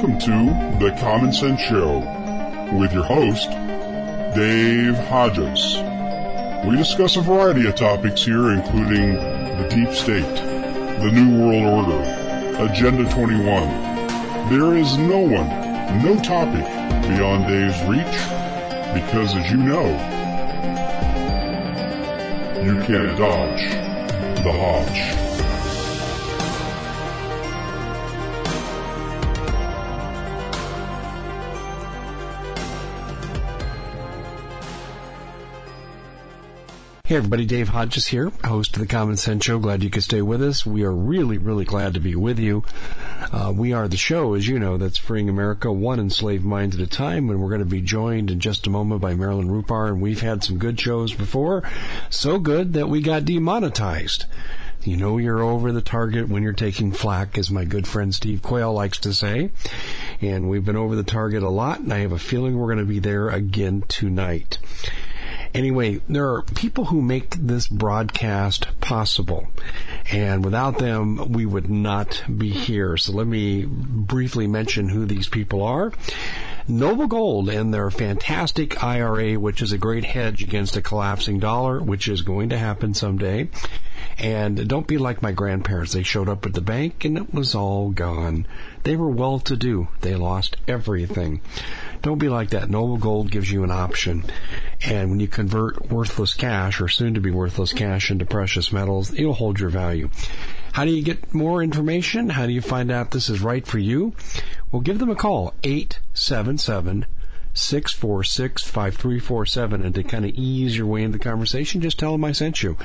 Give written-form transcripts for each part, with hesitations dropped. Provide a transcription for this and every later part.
Welcome to The Common Sense Show with your host, Dave Hodges. We discuss a variety of topics here, including the deep state, the New World Order, Agenda 21. There is no one, no topic beyond Dave's reach, because as you know, you can't dodge the Hodge. Hey everybody, Dave Hodges here, host of The Common Sense Show. Glad you could stay with us. We are really glad to be with you. We are the show, as you know, that's freeing America one enslaved mind at a time, and we're going to be joined in just a moment by Marilyn Rupar, and we've had some good shows before, so good that we got demonetized. You know you're over the target when you're taking flack, as my good friend Steve Quayle likes to say, and we've been over the target a lot, and I have a feeling we're going to be there again tonight. Anyway, there are people who make this broadcast possible, and without them, we would not be here. So let me briefly mention who these people are. Noble Gold and their fantastic IRA, which is a great hedge against a collapsing dollar, which is going to happen someday. And don't be like my grandparents. They showed up at the bank and it was all gone. They were well-to-do. They lost everything. Don't be like that. Noble Gold gives you an option. And when you convert worthless cash, or soon-to-be worthless cash, into precious metals, it'll hold your value. How do you get more information? How do you find out this is right for you? Well, give them a call, 877-646-5347. And to kind of ease your way into the conversation, just tell them I sent you,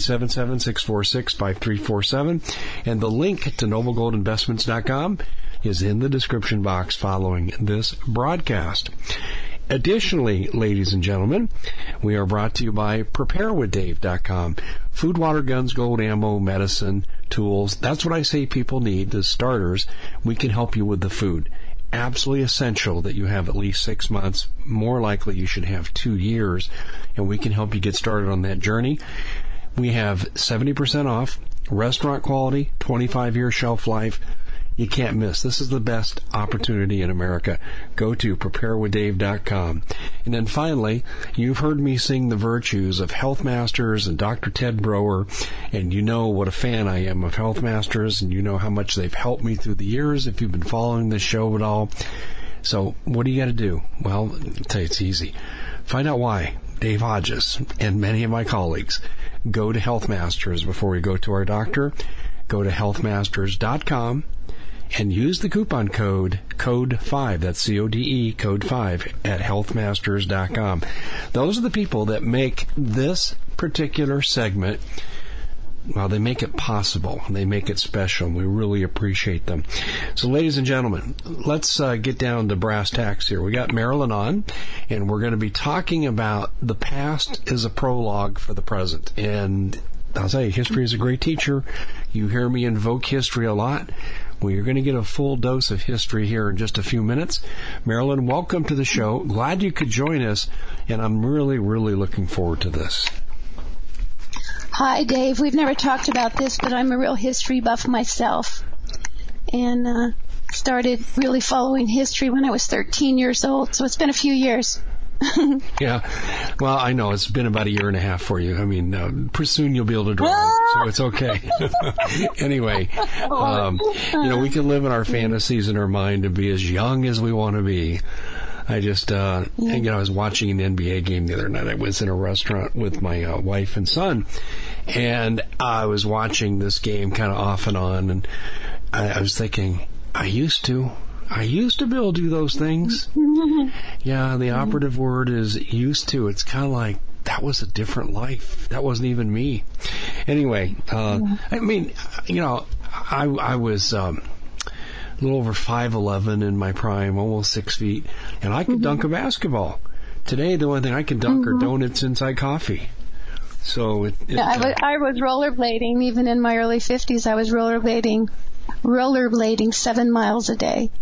877-646-5347. And the link to noblegoldinvestments.com is in the description box following this broadcast. Additionally, ladies and gentlemen, we are brought to you by preparewithdave.com. Food, water, guns, gold, ammo, medicine, tools. That's what I say people need as starters. We can help you with the food. Absolutely essential that you have at least 6 months. More likely you should have 2 years, and we can help you get started on that journey. We have 70% off, restaurant quality, 25-year shelf life. You can't miss. This is the best opportunity in America. Go to preparewithdave.com. And then finally, you've heard me sing the virtues of Health Masters and Dr. Ted Broer, and you know what a fan I am of Health Masters, and you know how much they've helped me through the years if you've been following this show at all. So what do you got to do? Well, I'll tell you, it's easy. Find out why Dave Hodges and many of my colleagues go to Health Masters before we go to our doctor. Go to healthmasters.com. and use the coupon code 5, that's CODE, code 5, at healthmasters.com. Those are the people that make this particular segment, well, they make it possible. They make it special. We really appreciate them. So, ladies and gentlemen, let's get down to brass tacks here. We got Marilyn on, and we're going to be talking about the past is a prologue for the present. And I'll tell you, history is a great teacher. You hear me invoke history a lot. Well, you're going to get a full dose of history here in just a few minutes. Marilyn, welcome to the show. Glad you could join us, and I'm really looking forward to this. Hi, Dave. We've never talked about this, but I'm a real history buff myself, and started really following history when I was 13 years old, so it's been a few years. Yeah. Well, I know it's been about a year and a half for you. I mean, pretty soon you'll be able to drive, so it's okay. Anyway, we can live in our fantasies in our mind and be as young as we want to be. I just, I was watching an NBA game the other night. I was in a restaurant with my wife and son, and I was watching this game kind of off and on, and I was thinking, I used to be able to do those things. Yeah, the operative word is used to. It's kind of like, that was a different life. That wasn't even me. Anyway, I mean, I was a little over 5'11" in my prime, almost 6 feet, and I could dunk a basketball. Today, the only thing I can dunk are donuts inside coffee. So I was rollerblading. Even in my early 50s, I was rollerblading 7 miles a day.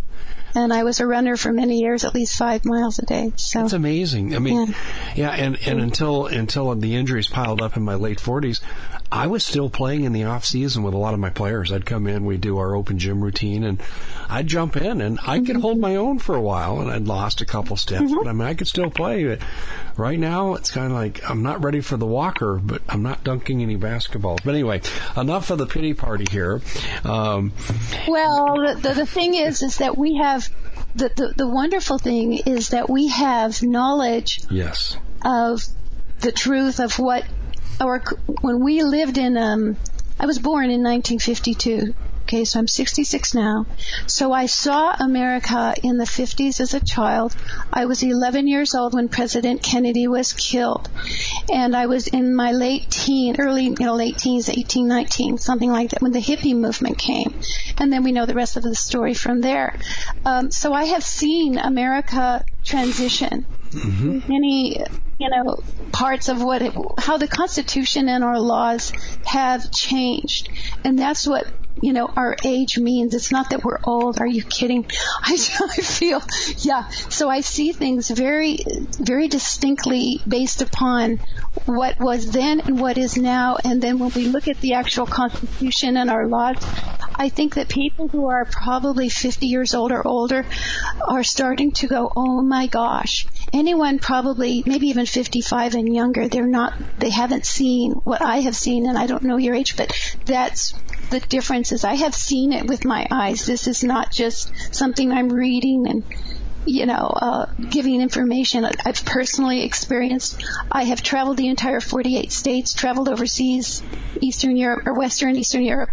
And I was a runner for many years, at least 5 miles a day. So that's amazing. I mean, and until the injuries piled up in my late 40s, I was still playing in the off season with a lot of my players. I'd come in, we'd do our open gym routine, and I'd jump in, and I could hold my own for a while, and I'd lost a couple steps, but I mean, I could still play. But right now, it's kind of like I'm not ready for the walker, but I'm not dunking any basketballs. But anyway, enough of the pity party here. Well, the thing is that we have the wonderful thing is that we have knowledge of the truth of what when we lived in I was born in 1952. Okay, so I'm 66 now. So I saw America in the 50s as a child. I was 11 years old when President Kennedy was killed. And I was in my late teens, 18, 19, something like that, when the hippie movement came. And then we know the rest of the story from there. So I have seen America transition. Many, parts of how the Constitution and our laws have changed. And that's what, our age means. It's not that we're old. Are you kidding? I feel, So I see things very, very distinctly based upon what was then and what is now. And then when we look at the actual Constitution and our laws, I think that people who are probably 50 years old or older are starting to go, oh my gosh. Anyone probably, maybe even 55 and younger, they haven't seen what I have seen, and I don't know your age, but that's the difference. Is I have seen it with my eyes. This is not just something I'm reading and, giving information. I've personally experienced. I have traveled the entire 48 states, traveled overseas, Eastern Europe, or Eastern Europe,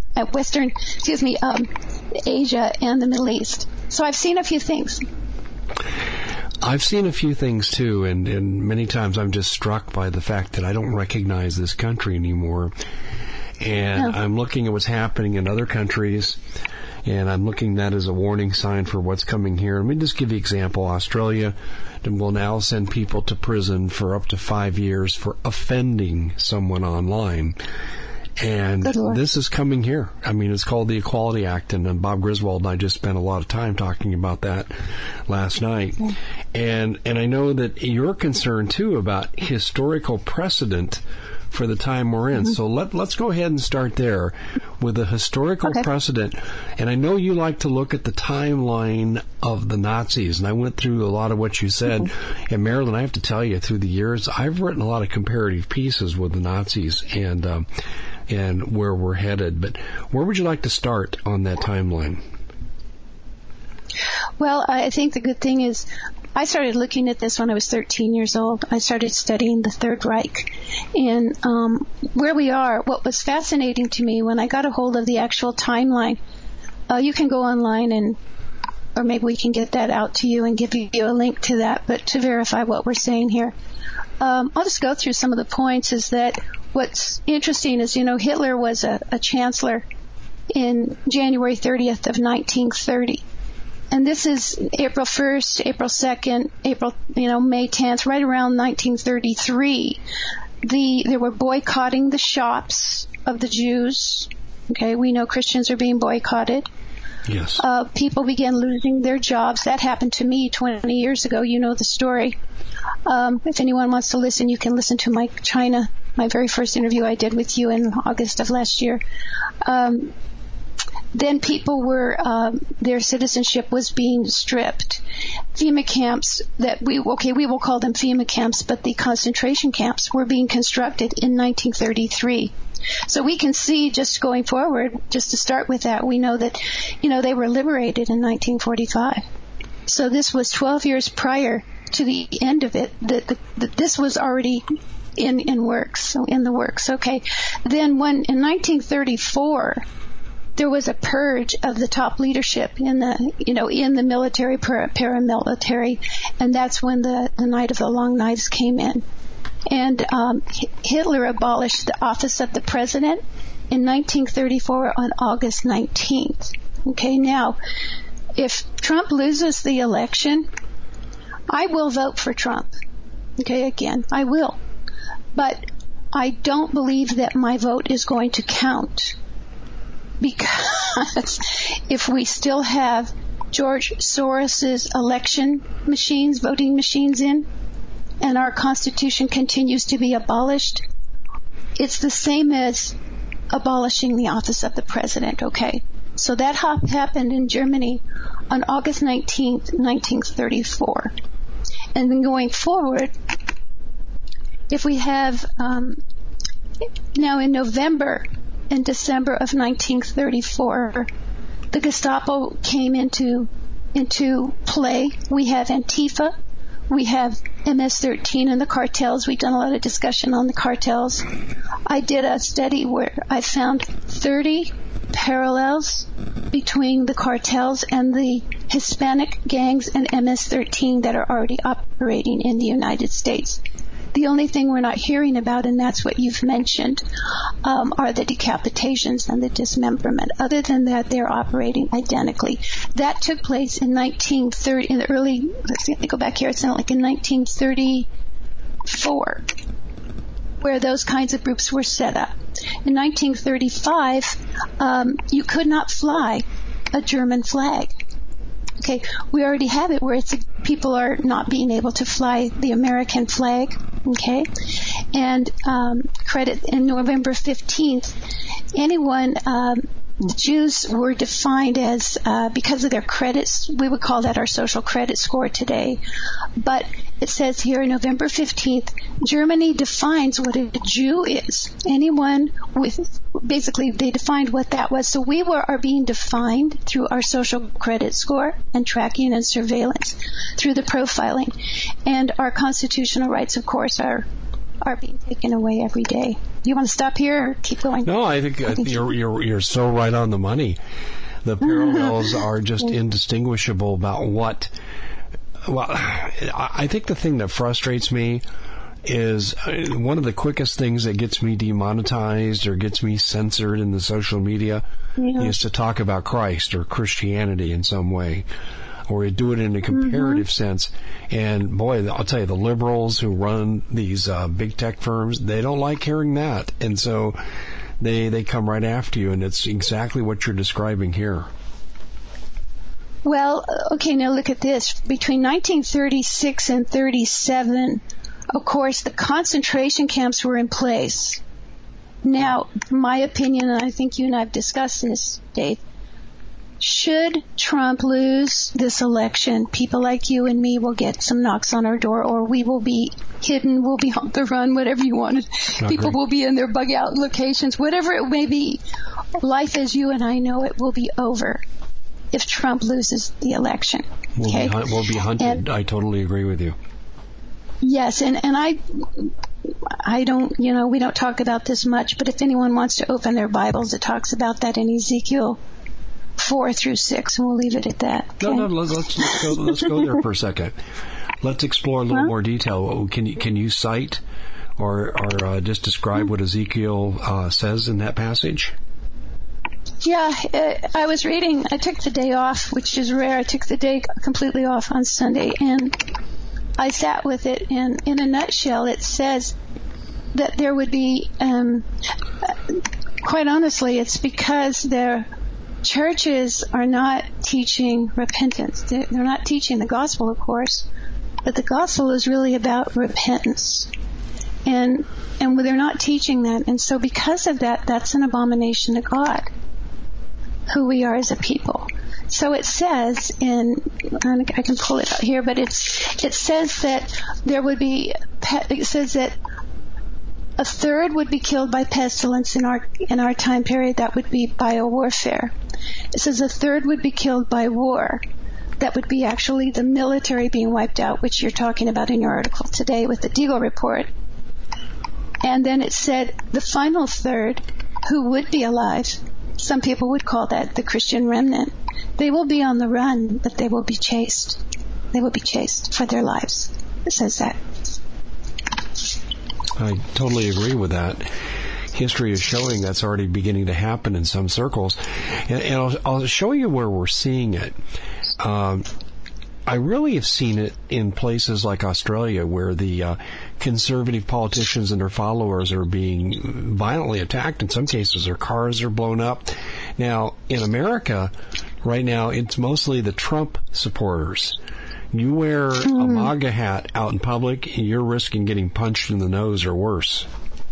Asia and the Middle East. So I've seen a few things. I've seen a few things too, and many times I'm just struck by the fact that I don't recognize this country anymore. And I'm looking at what's happening in other countries, and I'm looking at that as a warning sign for what's coming here. Let me just give you an example. Australia will now send people to prison for up to 5 years for offending someone online. And this is coming here. I mean, it's called the Equality Act, and Bob Griswold and I just spent a lot of time talking about that last night. And I know that you're concerned, too, about historical precedent for the time we're in. So let's go ahead and start there with the historical precedent. And I know you like to look at the timeline of the Nazis, and I went through a lot of what you said. And Marilyn, I have to tell you, through the years, I've written a lot of comparative pieces with the Nazis and where we're headed. But where would you like to start on that timeline? Well, I think the good thing is I started looking at this when I was 13 years old. I started studying the Third Reich. And where we are, what was fascinating to me when I got a hold of the actual timeline, you can go online or maybe we can get that out to you and give you a link to that, but to verify what we're saying here. I'll just go through some of the points. Is that what's interesting is, Hitler was a chancellor in January 30th of 1930. And this is April 1st, April 2nd, May 10th, right around 1933. They were boycotting the shops of the Jews. Okay, we know Christians are being boycotted. Yes. People began losing their jobs. That happened to me 20 years ago. You know the story. If anyone wants to listen, you can listen to my very first interview I did with you in August of last year. Then people their citizenship was being stripped. FEMA camps we will call them FEMA camps, but the concentration camps were being constructed in 1933. So we can see, just going forward, just to start with that, we know that, they were liberated in 1945. So this was 12 years prior to the end of it, that this was already in the works. Okay. Then in 1934, there was a purge of the top leadership in the military, paramilitary, and that's when the Night of the Long Knives came in. And Hitler abolished the office of the president in 1934 on August 19th. Okay, now, if Trump loses the election, I will vote for Trump. Okay, again, I will. But I don't believe that my vote is going to count. Because if we still have George Soros's election machines, voting machines in, and our Constitution continues to be abolished, it's the same as abolishing the office of the president, okay? So that happened in Germany on August 19th, 1934. And then going forward, if we have now in November and December of 1934, the Gestapo came into play. We have Antifa, we have MS-13 and the cartels. We've done a lot of discussion on the cartels. I did a study where I found 30 parallels between the cartels and the Hispanic gangs and MS-13 that are already operating in the United States. The only thing we're not hearing about, and that's what you've mentioned, are the decapitations and the dismemberment. Other than that, they're operating identically. That took place in 1930, in the early, let's see, let me go back here, it sounded like in 1934, where those kinds of groups were set up. In 1935, you could not fly a German flag. Okay, we already have it where people are not being able to fly the American flag. Okay, and credit in November 15th, anyone, the Jews were defined as, because of their credits, we would call that our social credit score today. But it says here, November 15th, Germany defines what a Jew is. Anyone with, basically, they defined what that was. So we are being defined through our social credit score and tracking and surveillance through the profiling. And our constitutional rights, of course, are being taken away every day. Do you want to stop here or keep going? No, I think you're so right on the money. The parallels are just indistinguishable about what. Well, I think the thing that frustrates me is one of the quickest things that gets me demonetized or gets me censored in the social media is to talk about Christ or Christianity in some way, or do it in a comparative sense. And boy, I'll tell you, the liberals who run these big tech firms, they don't like hearing that. And so they come right after you, and it's exactly what you're describing here. Well, okay, now look at this. Between 1936 and 37, of course, the concentration camps were in place. Now, my opinion, and I think you and I have discussed this, Dave, should Trump lose this election, people like you and me will get some knocks on our door, or we will be hidden, we'll be on the run, whatever you want. People will be in their bug out locations, whatever it may be. Life as you and I know it will be over if Trump loses the election. Okay? We'll be hunted. And I totally agree with you. Yes, and I don't, we don't talk about this much, but if anyone wants to open their Bibles, it talks about that in Ezekiel 4-6, and we'll leave it at that. Okay? No, let's go there for a second. Let's explore a little more detail. Can you cite or just describe what Ezekiel says in that passage? Yeah, I was reading. I took the day off, which is rare. I took the day completely off on Sunday, and I sat with it. And in a nutshell, it says that there would be, quite honestly, it's because their churches are not teaching repentance. They're not teaching the gospel, of course, but the gospel is really about repentance. And they're not teaching that. And so because of that, that's an abomination to God, who we are as a people. So it says I can pull it out here, but it says that there would be, it says that a third would be killed by pestilence in our time period. That would be biowarfare. It says a third would be killed by war. That would be actually the military being wiped out, which you're talking about in your article today with the Deagle report. And then it said the final third, who would be alive, some people would call that the Christian remnant. They will be on the run, but they will be chased. They will be chased for their lives. It says that. I totally agree with that. History is showing that's already beginning to happen in some circles. And I'll show you where we're seeing it. I really have seen it in places like Australia, where the conservative politicians and their followers are being violently attacked. In some cases, their cars are blown up. Now, in America, right now, it's mostly the Trump supporters. You wear a MAGA hat out in public, you're risking getting punched in the nose or worse.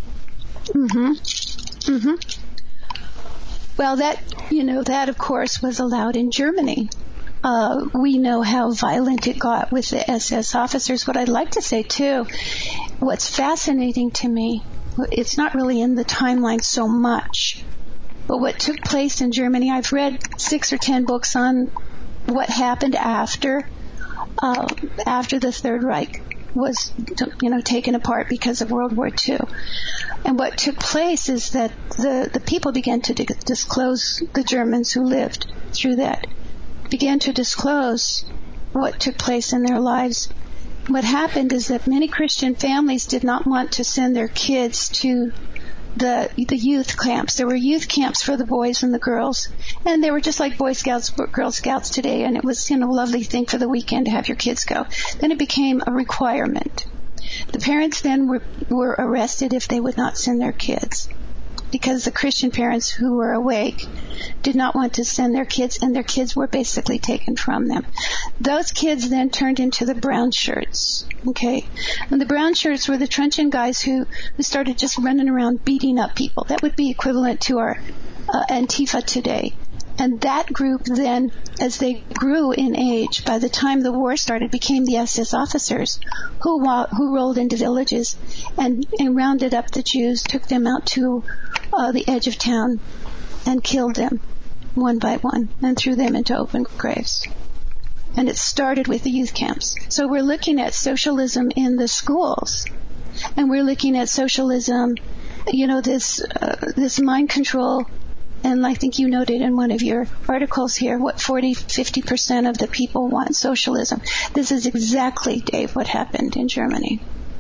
Well, that of course was allowed in Germany. We know how violent it got with the SS officers. What I'd like to say too, what's fascinating to me, it's not really in the timeline so much, but what took place in Germany, I've read 6 or 10 books on what happened after the Third Reich was, taken apart because of World War II. And what took place is that the people began to disclose, the Germans who lived through that, began to disclose what took place in their lives. What happened is that many Christian families did not want to send their kids to the youth camps. There were youth camps for the boys and the girls, and they were just like Boy Scouts, Girl Scouts today, and it was, a lovely thing for the weekend to have your kids go. Then it became a requirement. The parents then were arrested if they would not send their kids, because the Christian parents who were awake did not want to send their kids, and their kids were basically taken from them. Those kids then turned into the brown shirts, okay? And the brown shirts were the truncheon guys who started just running around beating up people. That would be equivalent to our Antifa today. And that group then, as they grew in age, by the time the war started, became the SS officers who rolled into villages and rounded up the Jews, took them out to the edge of town and killed them one by one and threw them into open graves. And it started with the youth camps. So we're looking at socialism in the schools, and we're looking at socialism, this mind control. And I think you noted in one of your articles here, 50% of the people want socialism. This is exactly, Dave, what happened in Germany.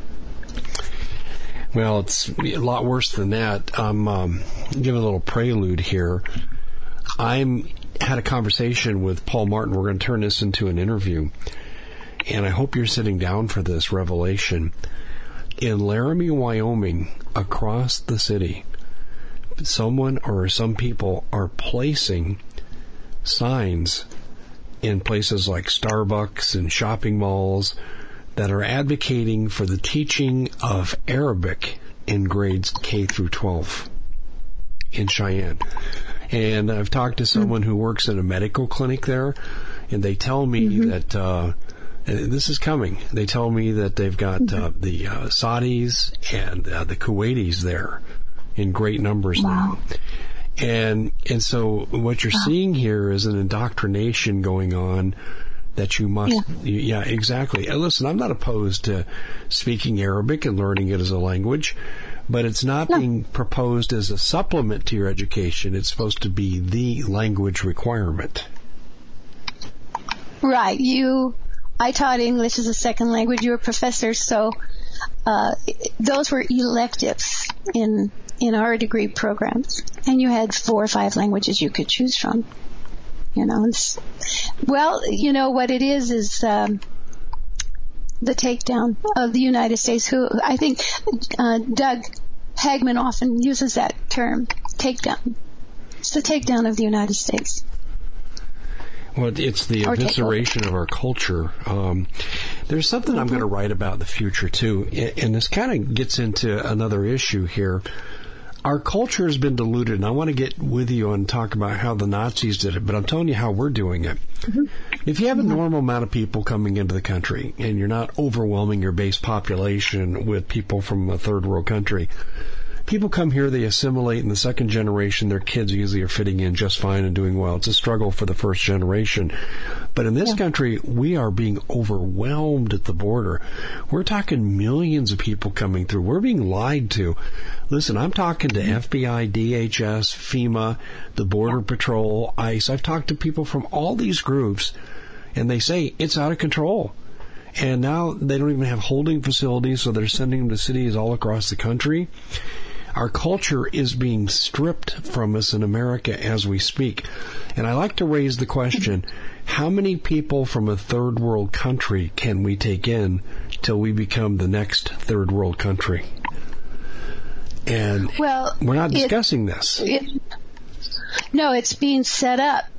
Well, it's a lot worse than that. I'm giving a little prelude here. I had a conversation with Paul Martin. We're going to turn this into an interview. And I hope you're sitting down for this revelation. In Laramie, Wyoming, across the city, someone or some people are placing signs in places like Starbucks and shopping malls that are advocating for the teaching of Arabic in grades K through 12 in Cheyenne. And I've talked to someone who works in a medical clinic there, and they tell me that this is coming. They tell me that they've got the Saudis and the Kuwaitis there in great numbers now. And so what you're seeing here is an indoctrination going on that you must, exactly. And listen, I'm not opposed to speaking Arabic and learning it as a language, but it's not being proposed as a supplement to your education. It's supposed to be the language requirement. Right. I taught English as a second language. You were a professor, so those were electives in our degree programs, and you had 4 or 5 languages you could choose from. What it is the takedown of the United States, who I think Doug Hagman often uses that term, takedown. It's the takedown of the United States. Well, it's the evisceration of our culture. There's something I'm going to write about in the future, too, and this kind of gets into another issue here. Our culture has been diluted, and I want to get with you and talk about how the Nazis did it, but I'm telling you how we're doing it. If you have a normal amount of people coming into the country, and you're not overwhelming your base population with people from a third world country, people come here, they assimilate, in the second generation, their kids usually are fitting in just fine and doing well. It's a struggle for the first generation. But in this country, we are being overwhelmed at the border. We're talking millions of people coming through. We're being lied to. Listen, I'm talking to FBI, DHS, FEMA, the Border Patrol, ICE. I've talked to people from all these groups, and they say it's out of control. And now they don't even have holding facilities, so they're sending them to cities all across the country. Our culture is being stripped from us in America as we speak. And I like to raise the question, how many people from a third world country can we take in till we become the next third world country? And we're not discussing this. No, it's being set up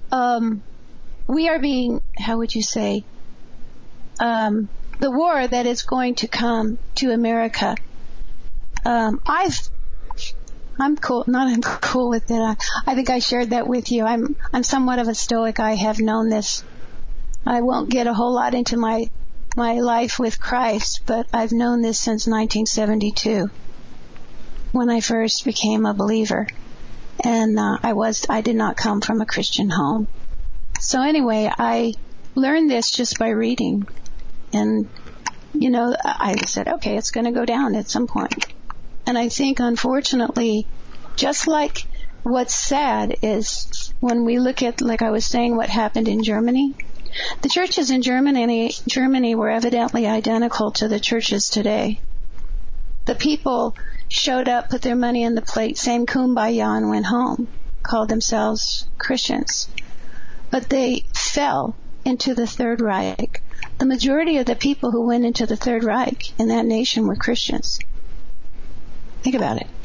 we are being, how would you say, the war that is going to come to America. I'm cool with it. I think I shared that with you. I'm somewhat of a stoic. I have known this. I won't get a whole lot into my life with Christ, but I've known this since 1972 when I first became a believer. And I did not come from a Christian home. So anyway, I learned this just by reading. And, I said, okay, it's going to go down at some point. And I think, unfortunately, just like what's sad is when we look at, like I was saying, what happened in Germany, the churches in Germany were evidently identical to the churches today. The people showed up, put their money in the plate, sang Kumbaya and went home, called themselves Christians. But they fell into the Third Reich. The majority of the people who went into the Third Reich in that nation were Christians. Think about it.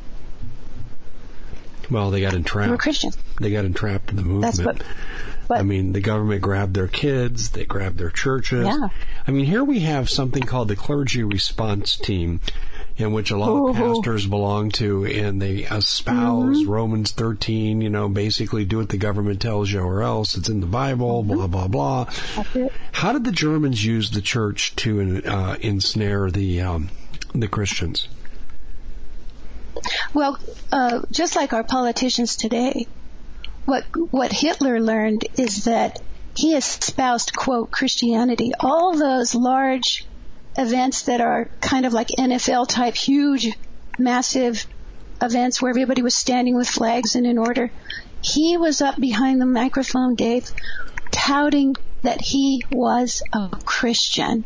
Well, they got entrapped. They were Christians. They got entrapped in the movement. That's what I mean, the government grabbed their kids. They grabbed their churches. Yeah. I mean, here we have something called the Clergy Response Team, in which a lot of pastors belong to, and they espouse Romans 13, basically do what the government tells you or else. It's in the Bible, blah, blah, blah. That's it. How did the Germans use the church to ensnare the Christians? Well, just like our politicians today, what Hitler learned is that he espoused, quote, Christianity. All those large events that are kind of like NFL type, huge, massive events where everybody was standing with flags and in order. He was up behind the microphone, Dave, touting that he was a Christian.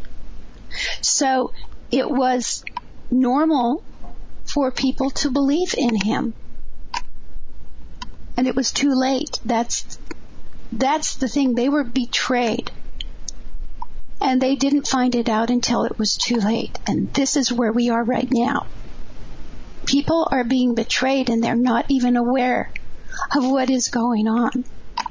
So it was normal for people to believe in him. And it was too late. That's the thing. They were betrayed. And they didn't find it out until it was too late. And this is where we are right now. People are being betrayed and they're not even aware of what is going on.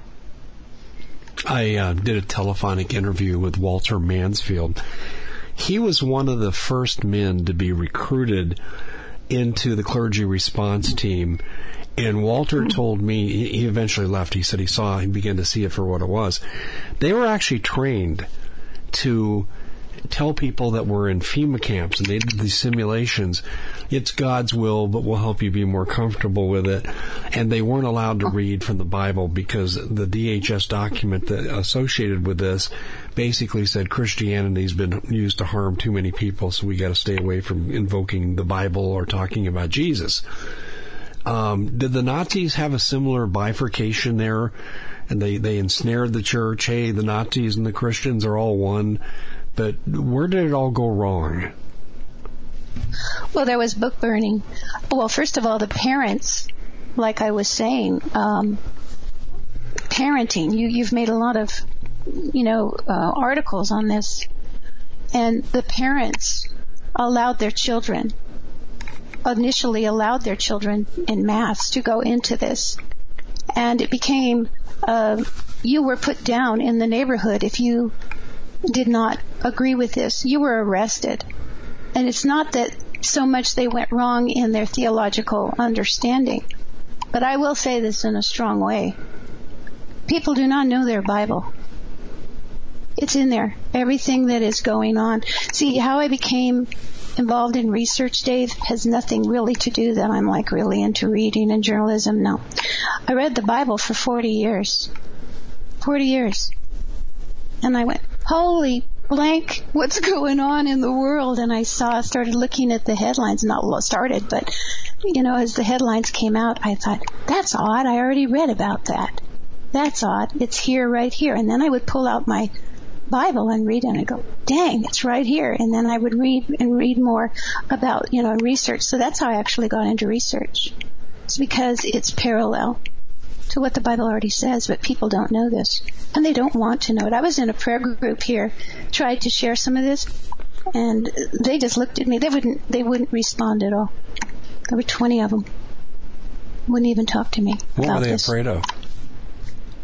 I did a telephonic interview with Walter Mansfield. He was one of the first men to be recruited into the Clergy Response Team. And Walter told me, he eventually left, he said he began to see it for what it was. They were actually trained to tell people that were in FEMA camps, and they did these simulations. It's God's will, but we'll help you be more comfortable with it. And they weren't allowed to read from the Bible because the DHS document that associated with this basically said Christianity's been used to harm too many people, so we got to stay away from invoking the Bible or talking about Jesus. Did the Nazis have a similar bifurcation there? And they ensnared the church. Hey, the Nazis and the Christians are all one. But where did it all go wrong? Well, there was book burning. Well, first of all, the parents, like I was saying, parenting. You've made a lot of, articles on this. And the parents initially allowed their children in mass to go into this. And it became, you were put down in the neighborhood if you did not agree with this. You were arrested. And it's not that so much they went wrong in their theological understanding. But I will say this in a strong way. People do not know their Bible. It's in there. Everything that is going on. See, how I became involved in research, Dave, has nothing really to do that I'm like really into reading and journalism. No. I read the Bible for 40 years. 40 years. And I went, holy blank, what's going on in the world? And I started looking at the headlines, not started, but, as the headlines came out, I thought, that's odd. I already read about that. That's odd. It's here, right here. And then I would pull out my Bible and read it and I go, dang, it's right here. And then I would read more about, research. So that's how I actually got into research. It's because it's parallel to what the Bible already says, but people don't know this. And they don't want to know it. I was in a prayer group here, tried to share some of this, and they just looked at me. They wouldn't respond at all. There were 20 of them. Wouldn't even talk to me about this. What were they afraid of?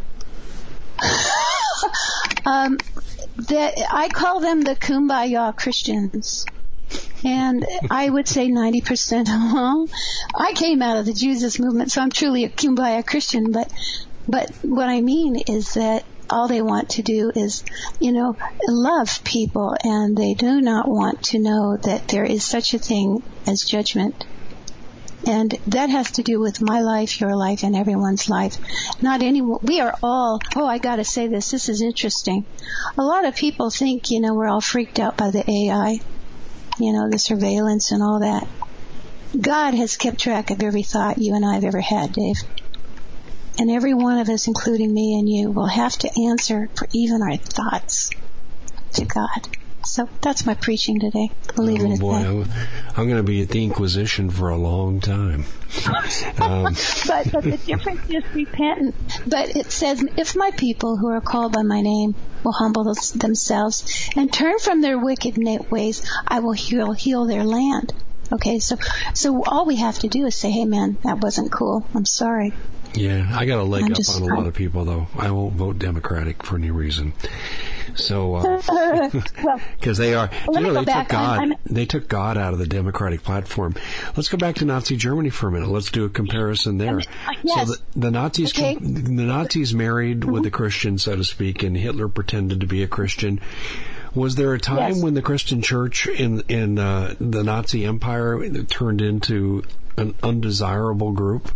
I call them the Kumbaya Christians. And I would say 90% of them. I came out of the Jesus movement, so I'm truly a Kumbaya Christian. But what I mean is that all they want to do is, love people, and they do not want to know that there is such a thing as judgment. And that has to do with my life, your life, and everyone's life. Not anyone. We are all, I gotta say this. This is interesting. A lot of people think, we're all freaked out by the AI, the surveillance and all that. God has kept track of every thought you and I have ever had, Dave. And every one of us, including me and you, will have to answer for even our thoughts to God. So that's my preaching today. Believe it or not. I'm going to be at the Inquisition for a long time. But the difference is repentant. But it says, if my people who are called by my name will humble themselves and turn from their wicked ways, I will heal their land. Okay, so all we have to do is say, hey, man, that wasn't cool. I'm sorry. Yeah, I got a leg up on a lot of people, though. I won't vote Democratic for any reason. So, because they are, they took God out of the Democratic platform. Let's go back to Nazi Germany for a minute. Let's do a comparison there. Yes. So the Nazis married with a Christian, so to speak, and Hitler pretended to be a Christian. Was there a time when the Christian church in the Nazi Empire turned into an undesirable group?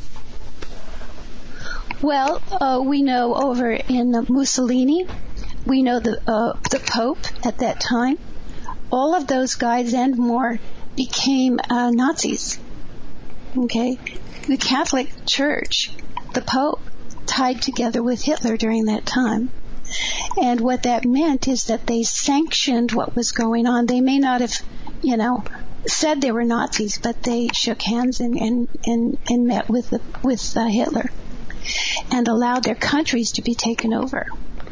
Well, we know over in Mussolini, we know the Pope at that time. All of those guys and more became Nazis. Okay? The Catholic Church, the Pope, tied together with Hitler during that time. And what that meant is that they sanctioned what was going on. They may not have, said they were Nazis, but they shook hands and met with Hitler and allowed their countries to be taken over.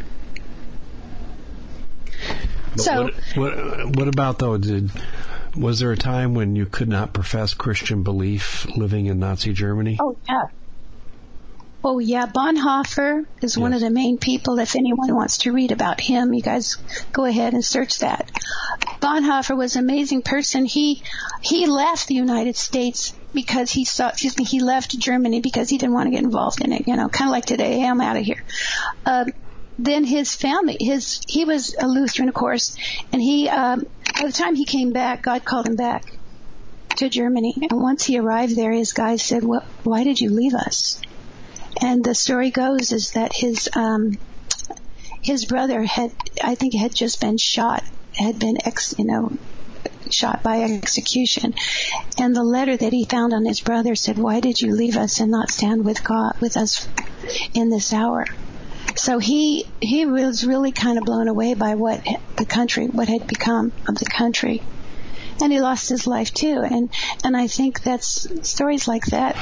But so, what about though? Was there a time when you could not profess Christian belief living in Nazi Germany? Oh yeah. Bonhoeffer is one of the main people. If anyone wants to read about him, you guys go ahead and search that. Bonhoeffer was an amazing person. He left the United States because he left Germany because he didn't want to get involved in it. Kind of like today, hey, I'm out of here. Then his family, he was a Lutheran, of course, and by the time he came back, God called him back to Germany. And once he arrived there, his guys said, why did you leave us? And the story goes is that his brother had just been shot, shot by execution. And the letter that he found on his brother said, why did you leave us and not stand with God, with us in this hour? So he was really kind of blown away by what had become of the country. And he lost his life too. And I think that's stories like that,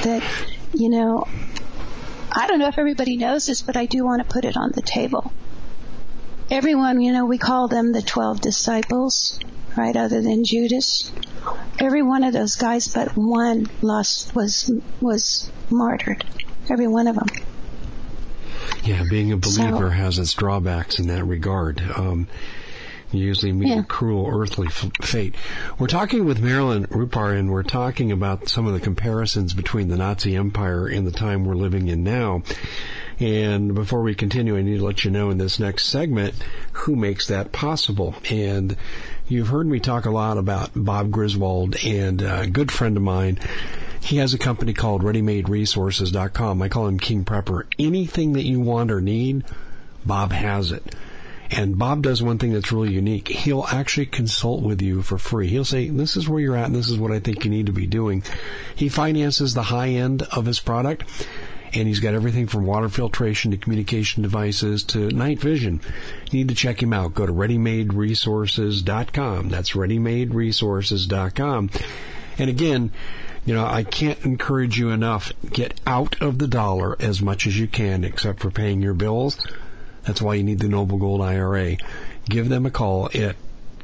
I don't know if everybody knows this, but I do want to put it on the table. Everyone, we call them the 12 disciples, right, other than Judas. Every one of those guys but one was martyred. Every one of them. Yeah, being a believer has its drawbacks in that regard. You usually meet a cruel earthly fate. We're talking with Marilyn Rupar, and we're talking about some of the comparisons between the Nazi Empire and the time we're living in now. And before we continue, I need to let you know in this next segment who makes that possible. And you've heard me talk a lot about Bob Griswold, and a good friend of mine. He has a company called ReadyMadeResources.com. I call him King Prepper. Anything that you want or need, Bob has it. And Bob does one thing that's really unique. He'll actually consult with you for free. He'll say, this is where you're at and this is what I think you need to be doing. He finances the high end of his product, and he's got everything from water filtration to communication devices to night vision. You need to check him out. Go to ReadyMadeResources.com. That's ReadyMadeResources.com. And again, I can't encourage you enough. Get out of the dollar as much as you can, except for paying your bills. That's why you need the Noble Gold IRA. Give them a call at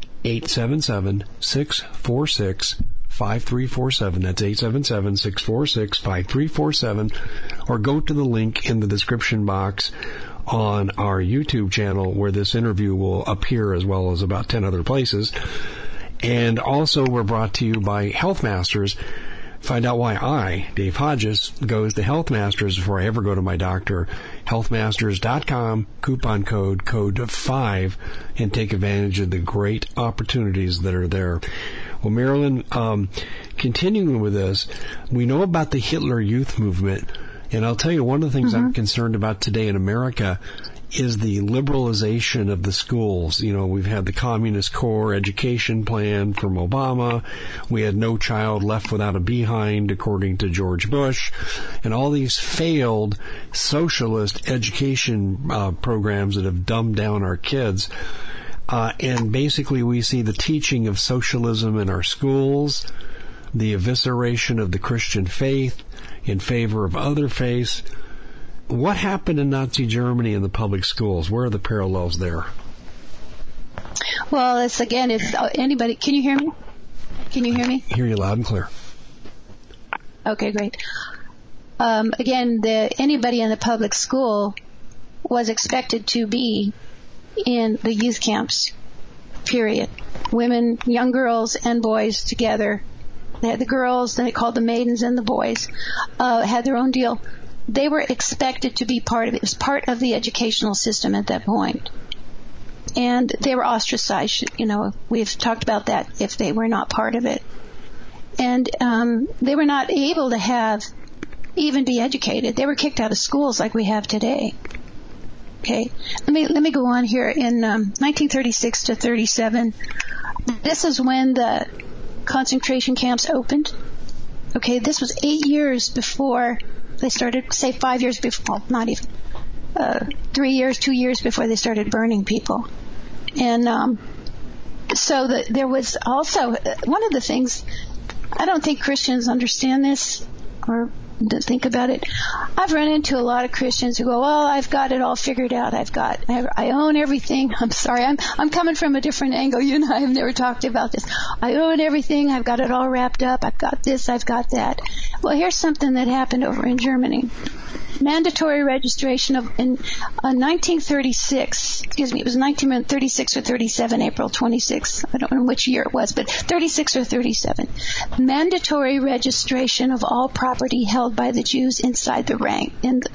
877-646-5347. That's 877-646-5347. Or go to the link in the description box on our YouTube channel, where this interview will appear, as well as about 10 other places. And also, we're brought to you by Health Masters. Find out why I, Dave Hodges, goes to Health Masters before I ever go to my doctor. Healthmasters.com, coupon code 5, and take advantage of the great opportunities that are there. Well, Marilyn, continuing with this, we know about the Hitler Youth Movement, and I'll tell you one of the things I'm concerned about today in America is the liberalization of the schools. You know, we've had the Communist Core Education Plan from Obama. We had No Child Left Without a Behind, according to George Bush. And all these failed socialist education programs that have dumbed down our kids. And basically we see the teaching of socialism in our schools, the evisceration of the Christian faith in favor of other faiths. What happened in Nazi Germany in the public schools? Where are the parallels there? Well, it's anybody. Can you hear me? Can you hear me? Hear you loud and clear. Okay, great. Anybody in the public school was expected to be in the youth camps, period. Women, young girls and boys together. They had the girls, they called the maidens, and the boys had their own deal. They were expected to be part of it. It was part of the educational system at that point. And they were ostracized. You know, we've talked about that if they were not part of it. And they were not able to even be educated. They were kicked out of schools like we have today. Okay, let me go on here. In 1936 to 37, this is when the concentration camps opened. Okay, this was 8 years before they started, say 5 years before, not even, 3 years, 2 years before they started burning people. And there was also, one of the things, I don't think Christians understand this or think about it. I've run into a lot of Christians who go, well, I've got it all figured out. I own everything. I'm sorry, I'm coming from a different angle. You and I have never talked about this. I own everything. I've got it all wrapped up. I've got this. I've got that. Well, here's something that happened over in Germany. Mandatory registration in 1936, it was 1936 or 37, April 26. I don't know which year it was, but 36 or 37. Mandatory registration of all property held by the Jews inside the Reich.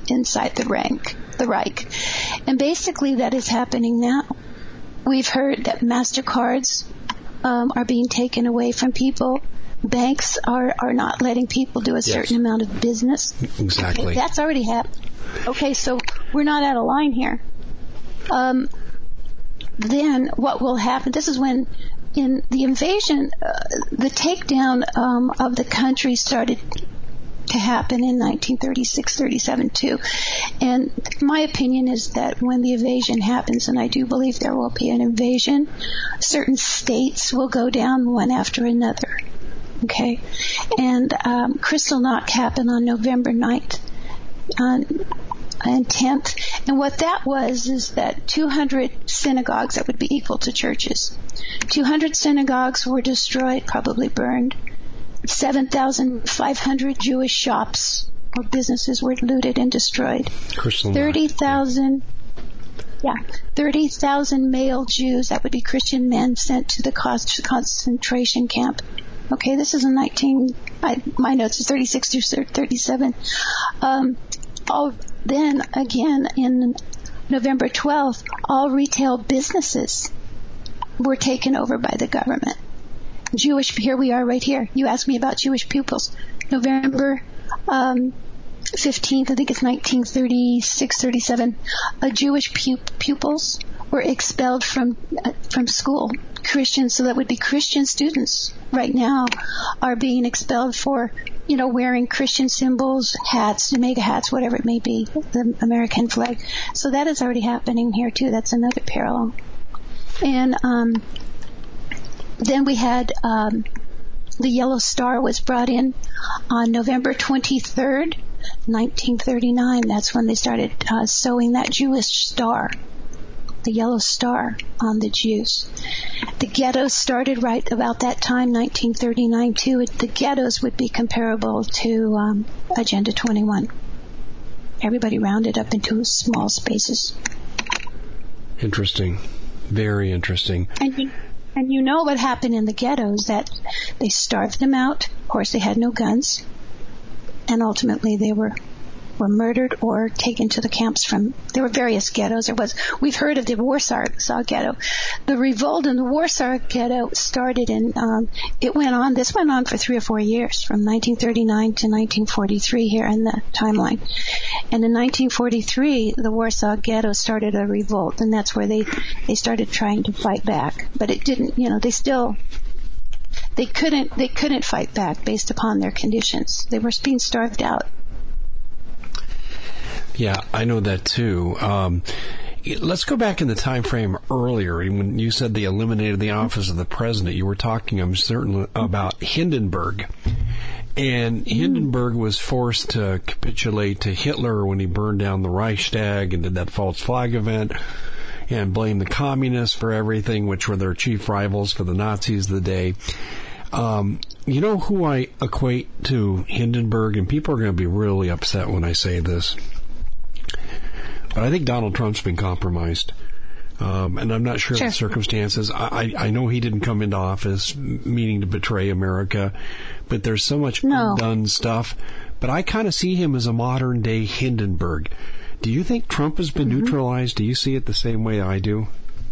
And basically that is happening now. We've heard that MasterCards are being taken away from people. Banks are not letting people do a certain amount of business. Exactly. Okay, that's already happened. Okay, so we're not out of line here. Then what will happen, this is when in the invasion, the takedown of the country started to happen in 1936-37 too. And my opinion is that when the invasion happens, and I do believe there will be an invasion, certain states will go down one after another. Okay, and Kristallnacht happened on November 9th and 10th. And what that was is that 200 synagogues, that would be equal to churches, 200 synagogues were destroyed, probably burned. 7,500 Jewish shops or businesses were looted and destroyed. 30,000 male Jews, that would be Christian men, sent to the concentration camp. Okay, this is in my notes is 36 to 37. Then again in November 12th, all retail businesses were taken over by the government. Here we are right here. You asked me about Jewish pupils. November 15th, I think it's 1936, 37, Jewish pupils were expelled from school. Christians, so that would be Christian students right now, are being expelled for, wearing Christian symbols, hats, Jamaica hats, whatever it may be, the American flag. So that is already happening here too. That's another parallel. And then we had the Yellow Star was brought in on November 23rd, 1939. That's when they started sewing that Jewish star, the Yellow Star, on the Jews. The ghettos started right about that time, 1939 too. The ghettos would be comparable to Agenda 21. everybody rounded up into small spaces. Interesting. Very interesting. And you know what happened in the ghettos, that they starved them out. Of course, they had no guns. And ultimately they were murdered or taken to the camps there were various ghettos. We've heard of the Warsaw Ghetto. The revolt in the Warsaw Ghetto started this went on for 3 or 4 years, from 1939 to 1943 here in the timeline. And in 1943, the Warsaw Ghetto started a revolt, and that's where they started trying to fight back. But it didn't, they couldn't fight back based upon their conditions. They were being starved out. Yeah, I know that too. Let's go back in the time frame earlier. When you said they eliminated the office of the president, you were talking, I'm certain, about Hindenburg. And Hindenburg was forced to capitulate to Hitler when he burned down the Reichstag and did that false flag event and blamed the communists for everything, which were their chief rivals for the Nazis of the day. You know who I equate to Hindenburg? And people are going to be really upset when I say this. But I think Donald Trump's been compromised. And I'm not sure of the circumstances. I know he didn't come into office meaning to betray America, but there's so much undone stuff. But I kind of see him as a modern day Hindenburg. Do you think Trump has been neutralized? Do you see it the same way I do?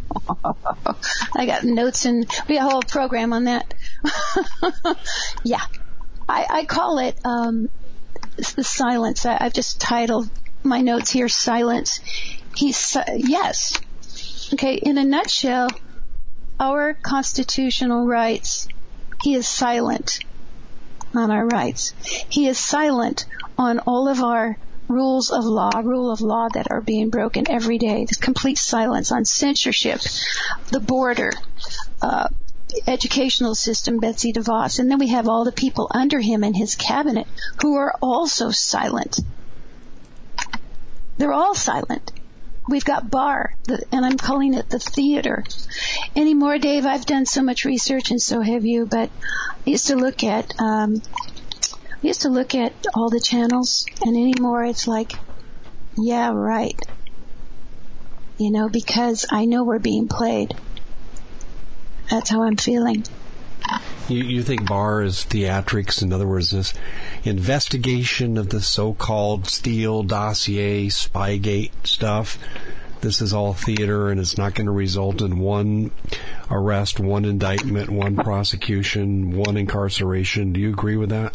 I got notes, and we got a whole program on that. Yeah. I call it the silence. I've just titled my notes here, Silence. Yes. Okay, in a nutshell, our constitutional rights, he is silent on our rights. He is silent on all of our rule of law that are being broken every day. There's complete silence on censorship, the border, educational system, Betsy DeVos. And then we have all the people under him in his cabinet who are also silent. They're all silent. We've got Barr, and I'm calling it the theater. Anymore, Dave, I've done so much research, and so have you, but I used to look at all the channels, and anymore it's like, yeah, right. Because I know we're being played. That's how I'm feeling. You think Barr is theatrics? In other words, this investigation of the so-called Steele dossier, Spygate stuff, this is all theater and it's not going to result in one arrest, one indictment, one prosecution, one incarceration. Do you agree with that?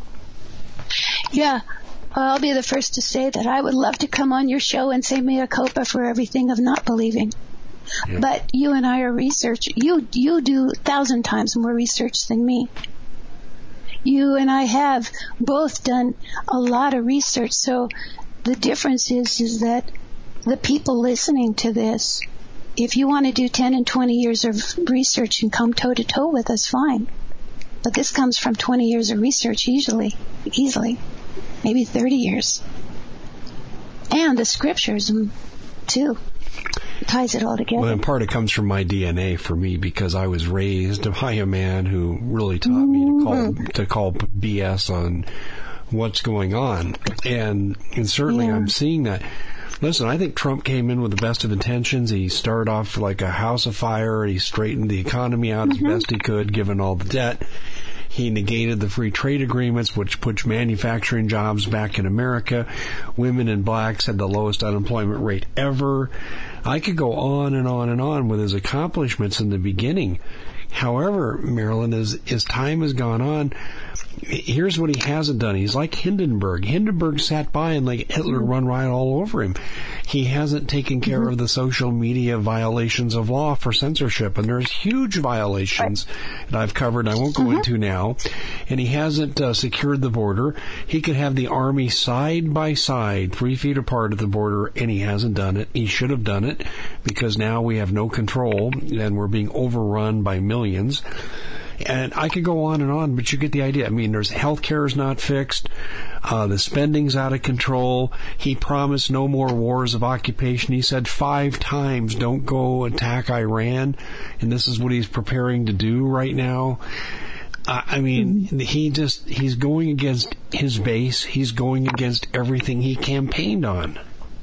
Yeah. I'll be the first to say that I would love to come on your show and say mea culpa for everything of not believing. Yeah. But you and I are research. You do 1,000 times more research than me. You and I have both done a lot of research. So the difference is that the people listening to this, if you want to do 10 and 20 years of research and come toe to toe with us, fine. But this comes from 20 years of research easily, maybe 30 years. And the scriptures, too. It ties it all together. Well, in part it comes from my DNA for me, because I was raised by a man who really taught me to call BS on what's going on. And certainly I'm seeing that. Listen, I think Trump came in with the best of intentions. He started off like a house of fire. He straightened the economy out as best he could, given all the debt. He negated the free trade agreements, which puts manufacturing jobs back in America. Women and blacks had the lowest unemployment rate ever. I could go on and on and on with his accomplishments in the beginning. However, Marilyn, as time has gone on, here's what he hasn't done. He's like Hindenburg. Hindenburg sat by and let Hitler run riot all over him. He hasn't taken care of the social media violations of law for censorship, and there's huge violations that I've covered I won't go into now. And he hasn't secured the border. He could have the army side by side, 3 feet apart at the border, and he hasn't done it. He should have done it, because now we have no control, and we're being overrun by millions. And I could go on and on, but you get the idea. I mean, there's healthcare is not fixed. The spending's out of control. He promised no more wars of occupation. He said 5 times, don't go attack Iran. And this is what he's preparing to do right now. I mean, he's going against his base. He's going against everything he campaigned on.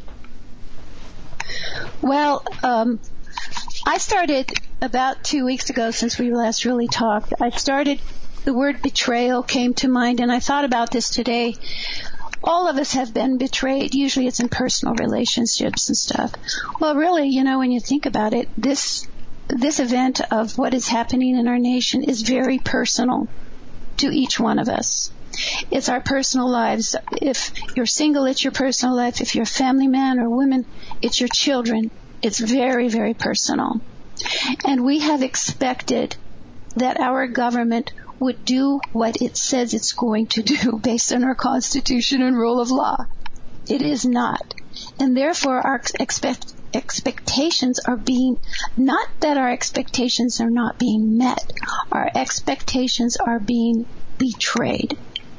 Well, I started about 2 weeks ago, since we last really talked. The word betrayal came to mind, and I thought about this today. All of us have been betrayed. Usually it's in personal relationships and stuff. Well, really, when you think about it, this event of what is happening in our nation is very personal to each one of us. It's our personal lives. If you're single, it's your personal life. If you're a family man or woman, it's your children. It's very, very personal. And we have expected that our government would do what it says it's going to do based on our Constitution and rule of law. It is not. And therefore our expectations are not that our expectations are not being met, our expectations are being betrayed.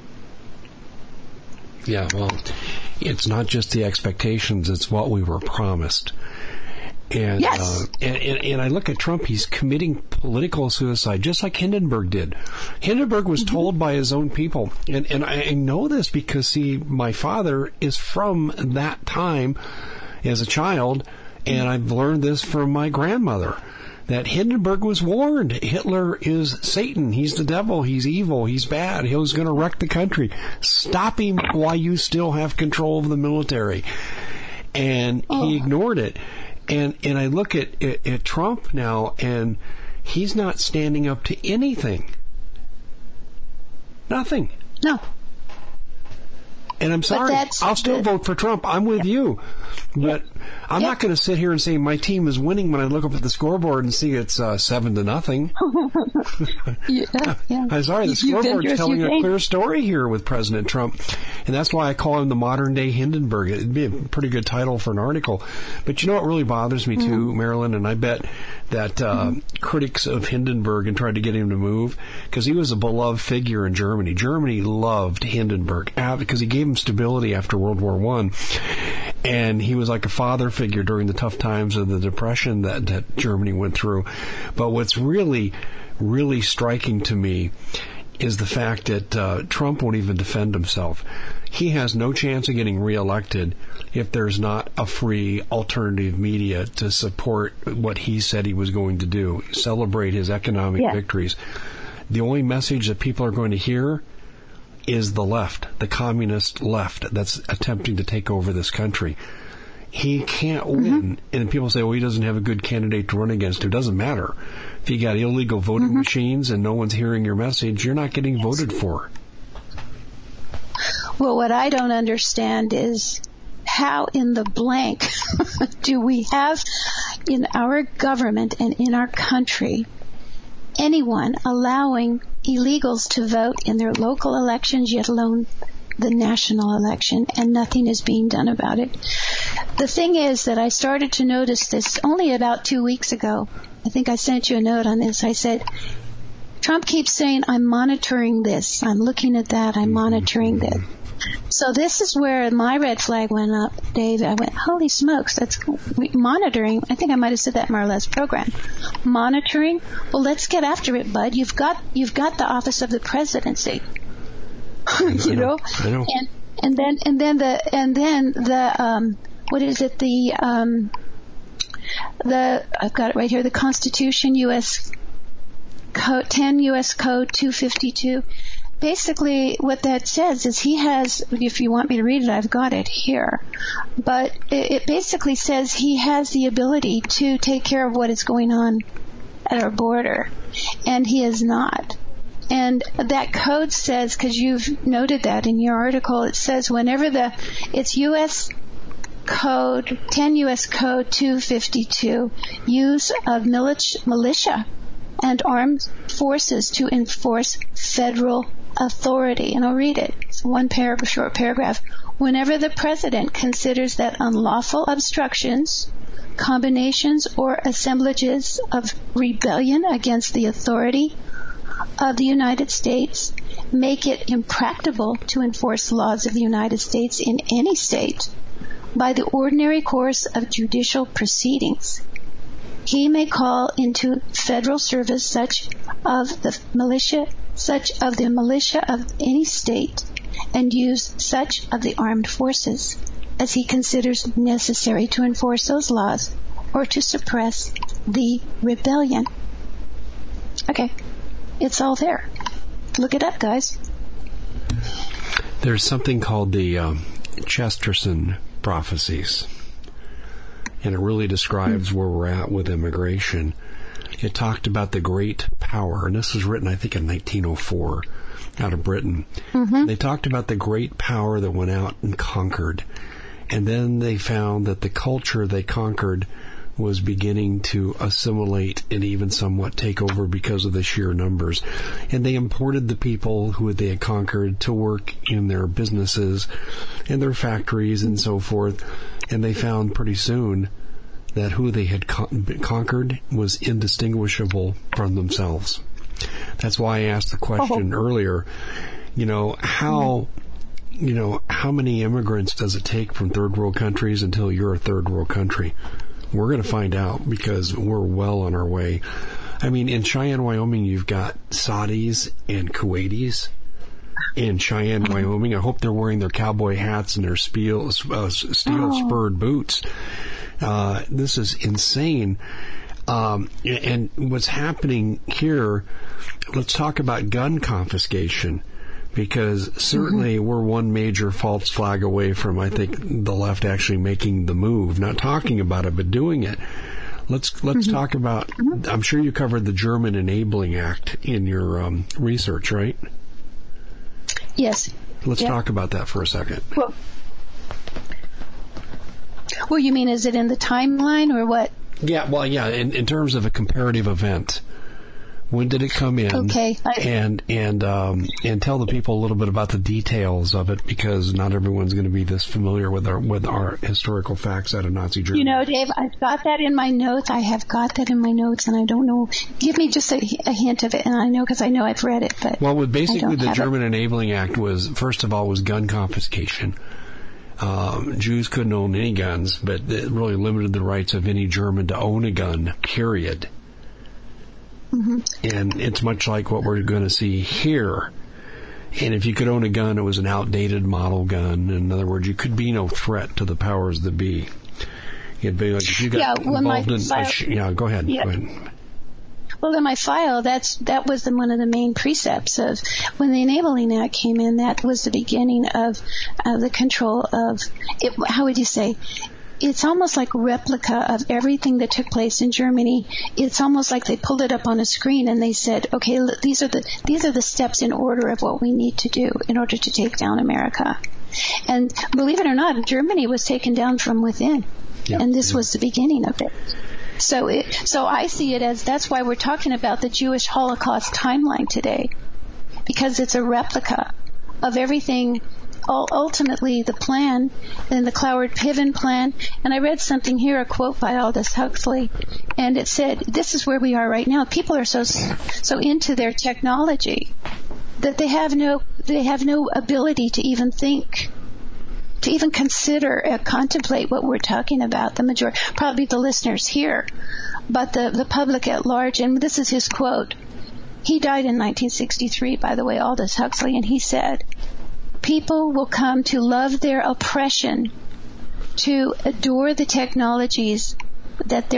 Yeah, well, it's not just the expectations, it's what we were promised. And, yes. And I look at Trump, he's committing political suicide, just like Hindenburg did. Hindenburg was told by his own people, and I know this because, see, my father is from that time as a child, and I've learned this from my grandmother, that Hindenburg was warned. Hitler is Satan. He's the devil. He's evil. He's bad. He's going to wreck the country. Stop him while you still have control of the military. And he ignored it. And I look at Trump now, and he's not standing up to anything. Nothing. No. And I'm sorry, I'll still vote for Trump. I'm with you. But I'm not going to sit here and say my team is winning when I look up at the scoreboard and see it's 7-0. Yeah. I'm sorry, the scoreboard's telling a clear story here with President Trump. And that's why I call him the modern-day Hindenburg. It'd be a pretty good title for an article. But you know what really bothers me, too, Marilyn? And I bet that critics of Hindenburg and tried to get him to move, because he was a beloved figure in Germany. Germany loved Hindenburg because he gave them stability after World War I. And he was like a father figure during the tough times of the Depression that Germany went through. But what's really, really striking to me is the fact that Trump won't even defend himself. He has no chance of getting reelected if there's not a free alternative media to support what he said he was going to do, celebrate his economic victories. The only message that people are going to hear is the left, the communist left that's attempting to take over this country. He can't win. And people say, well, he doesn't have a good candidate to run against. It doesn't matter. If you got illegal voting machines and no one's hearing your message, you're not getting voted for. Well, what I don't understand is how in the blank do we have in our government and in our country anyone allowing illegals to vote in their local elections, yet alone the national election, and nothing is being done about it. The thing is that I started to notice this only about 2 weeks ago. I think I sent you a note on this. I said, Trump keeps saying, I'm monitoring this, I'm looking at that, I'm monitoring this. So this is where my red flag went up, Dave. I went, holy smokes, that's monitoring. I think I might have said that in our last program. Monitoring? Well, let's get after it, bud. You've got the office of the presidency. You know? I know. And then the what is it? I've got it right here. The Constitution, U.S. Code 10 U.S. Code 252. Basically, what that says is he has, if you want me to read it, I've got it here. But it basically says he has the ability to take care of what is going on at our border. And he is not. And that code says, because you've noted that in your article, it says whenever it's U.S. Code, 10 U.S. Code 252, use of militia and armed forces to enforce federal authority. And I'll read it. It's one short paragraph. Whenever the president considers that unlawful obstructions, combinations, or assemblages of rebellion against the authority of the United States make it impracticable to enforce laws of the United States in any state by the ordinary course of judicial proceedings, he may call into federal service such of the militia such of the militia of any state, and use such of the armed forces as he considers necessary to enforce those laws or to suppress the rebellion. Okay, it's all there. Look it up, guys. There's something called the Chesterton prophecies, and it really describes where we're at with immigration. It talked about the great power, and this was written, I think, in 1904 out of Britain. Mm-hmm. They talked about the great power that went out and conquered, and then they found that the culture they conquered was beginning to assimilate and even somewhat take over because of the sheer numbers. And they imported the people who they had conquered to work in their businesses and their factories and so forth. And they found pretty soon that who they had conquered was indistinguishable from themselves. That's why I asked the question earlier, how many immigrants does it take from third world countries until you're a third world country? We're going to find out because we're well on our way. I mean, in Cheyenne, Wyoming, you've got Saudis and Kuwaitis in Cheyenne, Wyoming. I hope they're wearing their cowboy hats and their steel spurred boots. This is insane. And what's happening here, let's talk about gun confiscation. Because certainly we're one major false flag away from, I think, the left actually making the move. Not talking about it, but doing it. Let's talk about, I'm sure you covered the German Enabling Act in your research, right? Yes. Let's talk about that for a second. Well, you mean, is it in the timeline or what? Yeah, in terms of a comparative event. When did it come in? Okay. And tell the people a little bit about the details of it, because not everyone's going to be this familiar with our historical facts out of Nazi Germany. Dave, I've got that in my notes. I have got that in my notes, and I don't know. Give me just a hint of it, and I know because I know I've read it. But basically the German Enabling Act was, first of all, was gun confiscation. Jews couldn't own any guns, but it really limited the rights of any German to own a gun, period. Mm-hmm. And it's much like what we're going to see here. And if you could own a gun, it was an outdated model gun. In other words, you could be no threat to the powers that be. It'd be like if you got involved in... Go ahead. Yeah. Go ahead. Well, in my file, that was one of the main precepts of when the Enabling Act came in. That was the beginning of the control of it. How would you say? It's almost like a replica of everything that took place in Germany. It's almost like they pulled it up on a screen and they said, okay, these are the steps in order of what we need to do in order to take down America. And believe it or not, Germany was taken down from within. And this was the beginning of it. So I see it as, that's why we're talking about the Jewish Holocaust timeline today, because it's a replica of everything. Ultimately, the plan and the Cloward-Piven plan, and I read something here, a quote by Aldous Huxley, and it said, this is where we are right now. People are so into their technology that they have no ability to even think, to even consider, contemplate what we're talking about. The majority, probably the listeners here, but the public at large, and this is his quote. He died in 1963, by the way, Aldous Huxley, and he said, people will come to love their oppression, to adore the technologies that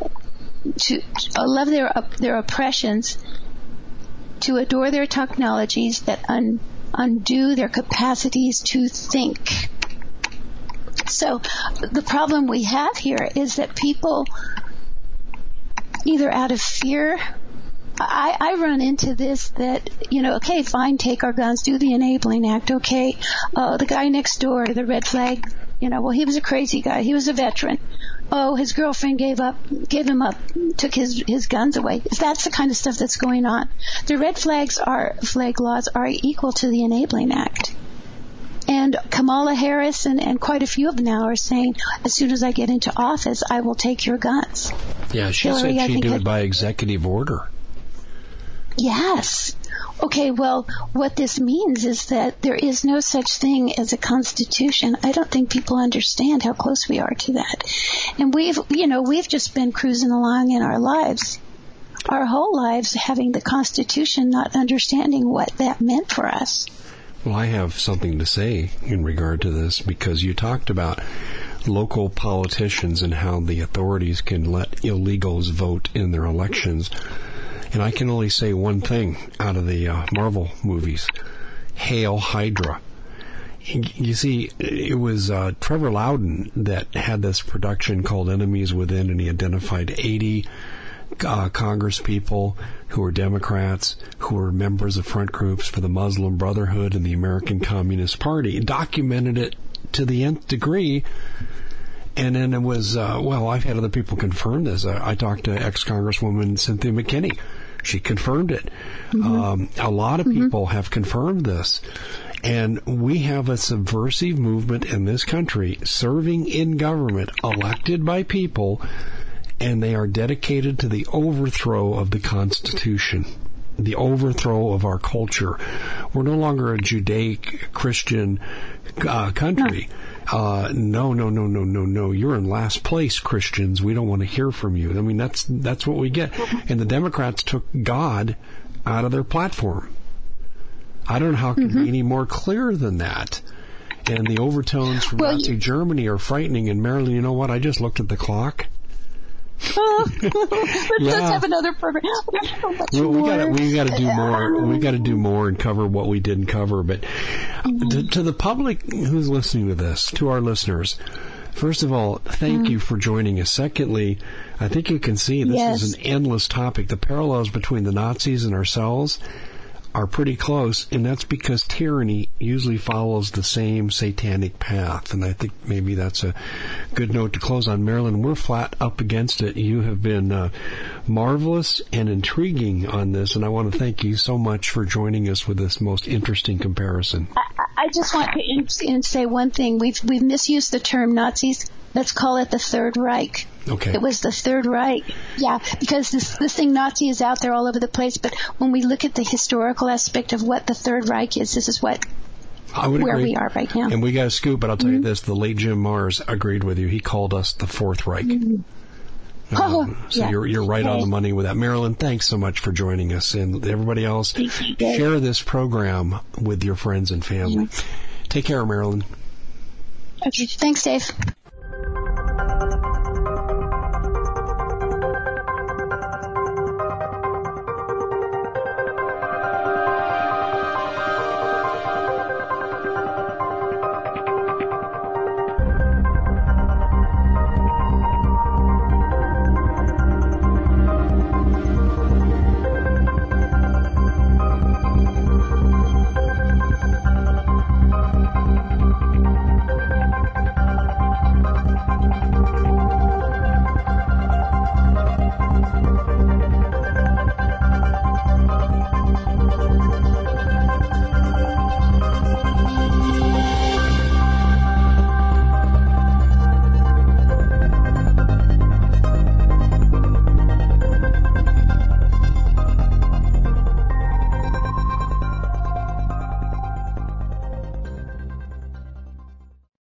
love their oppressions, to adore their technologies that undo their capacities to think. So the problem we have here is that people, either out of fear, I run into this that, okay, fine, take our guns, do the Enabling Act, okay. The guy next door, the red flag, well, he was a crazy guy. He was a veteran. Oh, his girlfriend gave him up, took his guns away. That's the kind of stuff that's going on. The red flag laws are equal to the Enabling Act. And Kamala Harris and quite a few of them now are saying, as soon as I get into office, I will take your guns. Yeah, she said she'd do it by executive order. Yes. Okay, well, what this means is that there is no such thing as a constitution. I don't think people understand how close we are to that. And we've just been cruising along in our lives our whole lives having the Constitution, not understanding what that meant for us. Well, I have something to say in regard to this, because you talked about local politicians and how the authorities can let illegals vote in their elections. And I can only say one thing out of the Marvel movies. Hail Hydra. You see, it was Trevor Loudon that had this production called Enemies Within, and he identified 80 Congress people who were Democrats, who were members of front groups for the Muslim Brotherhood and the American Communist Party, and documented it to the nth degree. And then it was, I've had other people confirm this. I talked to ex-Congresswoman Cynthia McKinney. She confirmed it. Mm-hmm. A lot of people have confirmed this. And we have a subversive movement in this country serving in government, elected by people, and they are dedicated to the overthrow of the Constitution, the overthrow of our culture. We're no longer a Judaic-Christian country. No. You're in last place, Christians. We don't want to hear from you. I mean, that's what we get. And the Democrats took God out of their platform. I don't know how it can be any more clear than that. And the overtones from Nazi Germany are frightening. And Marilyn, you know what? I just looked at the clock. Let's have another program. We got to do more. We got to do more and cover what we didn't cover. But to the public who's listening to this, to our listeners, first of all, thank you for joining us. Secondly, I think you can see this is an endless topic. The parallels between the Nazis and ourselves are pretty close, and that's because tyranny usually follows the same satanic path. And I think maybe that's a good note to close on. Marilyn, we're flat up against it. You have been marvelous and intriguing on this, and I want to thank you so much for joining us with this most interesting comparison. I just want to say one thing. We've misused the term Nazis. Let's call it the Third Reich. Okay. It was the Third Reich. Yeah, because this thing Nazi is out there all over the place. But when we look at the historical aspect of what the Third Reich is, this is where agree. We are right now. And we got a scoop, but I'll tell you this. The late Jim Mars agreed with you. He called us the Fourth Reich. You're right on the money with that. Marilyn, thanks so much for joining us. And everybody else, share this program with your friends and family. Take care, Marilyn. Okay. Thanks, Dave.